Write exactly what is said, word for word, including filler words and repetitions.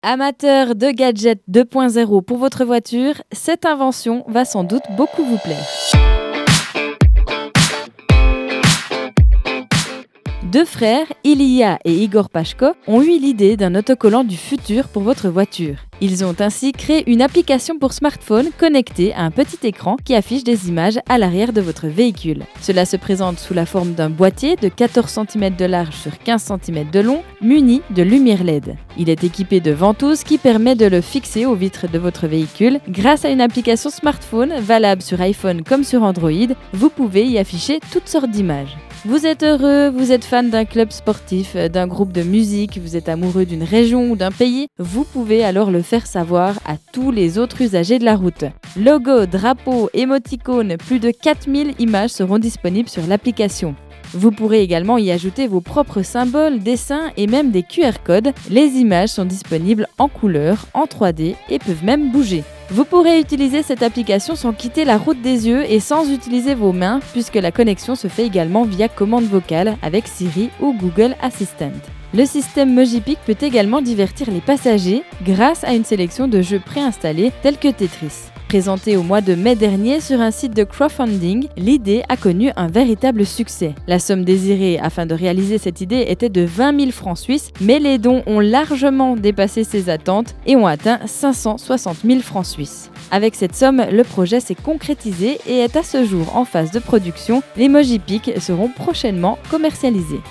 Amateur de gadgets deux point zéro pour votre voiture, cette invention va sans doute beaucoup vous plaire. Deux frères, Ilya et Igor Pashko, ont eu l'idée d'un autocollant du futur pour votre voiture. Ils ont ainsi créé une application pour smartphone connectée à un petit écran qui affiche des images à l'arrière de votre véhicule. Cela se présente sous la forme d'un boîtier de quatorze centimètres de large sur quinze centimètres de long, muni de lumière L E D. Il est équipé de ventouses qui permet de le fixer aux vitres de votre véhicule. Grâce à une application smartphone valable sur iPhone comme sur Android, vous pouvez y afficher toutes sortes d'images. Vous êtes heureux, vous êtes fan d'un club sportif, d'un groupe de musique, vous êtes amoureux d'une région ou d'un pays, vous pouvez alors le faire savoir à tous les autres usagers de la route. Logo, drapeau, émoticônes, plus de quatre mille images seront disponibles sur l'application. Vous pourrez également y ajouter vos propres symboles, dessins et même des Q R codes. Les images sont disponibles en couleur, en trois D et peuvent même bouger. Vous pourrez utiliser cette application sans quitter la route des yeux et sans utiliser vos mains puisque la connexion se fait également via commande vocale avec Siri ou Google Assistant. Le système Mojipik peut également divertir les passagers grâce à une sélection de jeux préinstallés tels que Tetris. Présenté au mois de mai dernier sur un site de crowdfunding, l'idée a connu un véritable succès. La somme désirée afin de réaliser cette idée était de vingt mille francs suisses, mais les dons ont largement dépassé ses attentes et ont atteint cinq cent soixante mille francs suisses. Avec cette somme, le projet s'est concrétisé et est à ce jour en phase de production. Les Mojipik seront prochainement commercialisés.